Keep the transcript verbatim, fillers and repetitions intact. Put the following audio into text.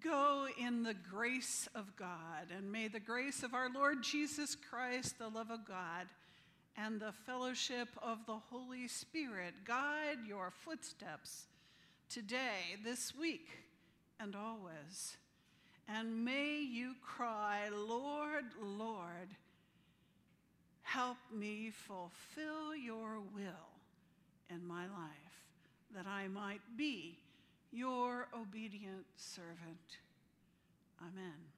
Go in the grace of God, and may the grace of our Lord Jesus Christ, the love of God, and the fellowship of the Holy Spirit guide your footsteps today, this week, and always. And may you cry, Lord, Lord, help me fulfill your will in my life, that I might be your obedient servant. Amen.